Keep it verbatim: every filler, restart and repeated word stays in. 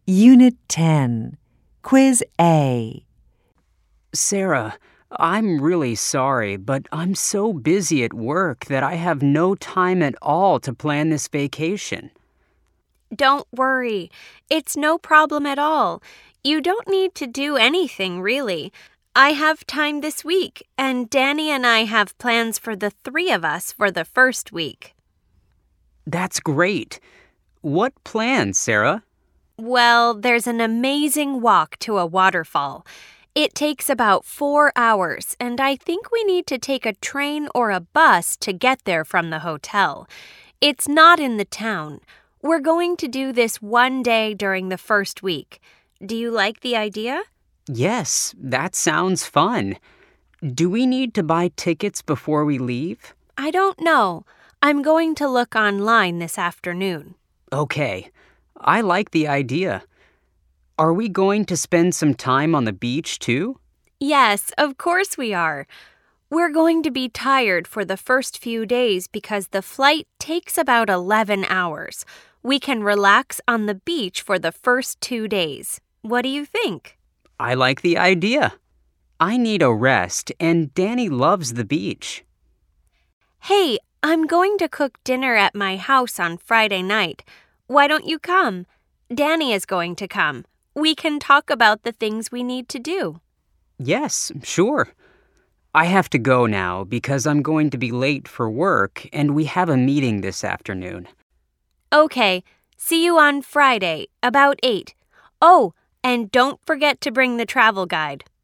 Unit ten, Quiz A. Sarah, I'm really sorry, but I'm so busy at work that I have no time at all to plan this vacation. Don't worry. It's no problem at all. You don't need to do anything, really. I have time this week, and Danny and I have plans for the three of us for the first week. That's great. What plans, Sarah? Well, there's an amazing walk to a waterfall. It takes about four hours, and I think we need to take a train or a bus to get there from the hotel. It's not in the town. We're going to do this one day during the first week. Do you like the idea? Yes, that sounds fun. Do we need to buy tickets before we leave? I don't know. I'm going to look online this afternoon. Okay, I like the idea. Are we going to spend some time on the beach too? Yes, of course we are. We're going to be tired for the first few days because the flight takes about eleven hours. We can relax on the beach for the first two days. What do you think? I like the idea. I need a rest, and Danny loves the beach. Hey, I'm going to cook dinner at my house on Friday night. Why don't you come? Danny is going to come. We can talk about the things we need to do. Yes, sure. I have to go now because I'm going to be late for work, and we have a meeting this afternoon. Okay, see you on Friday, about eight. Oh, and don't forget to bring the travel guide.